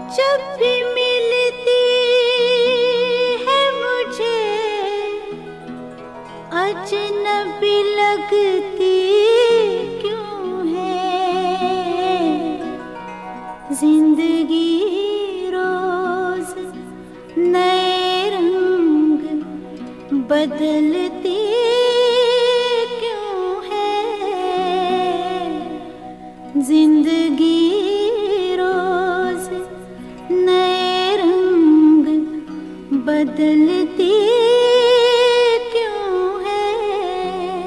जब भी मिलती है मुझे अजनबी लगती क्यों है। जिंदगी रोज नए रंग बदलती क्यों है। जिंदगी बदलती क्यों है।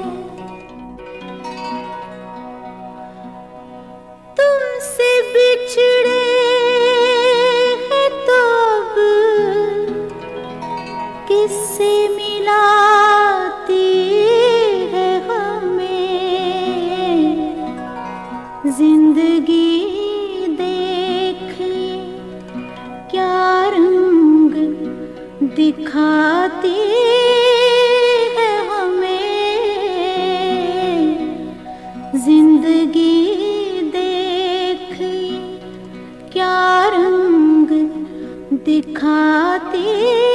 तुमसे बिछड़े हैं तो अब किससे मिलाती है हमें। जिंदगी दिखाती है हमें। जिंदगी देख क्या रंग दिखाती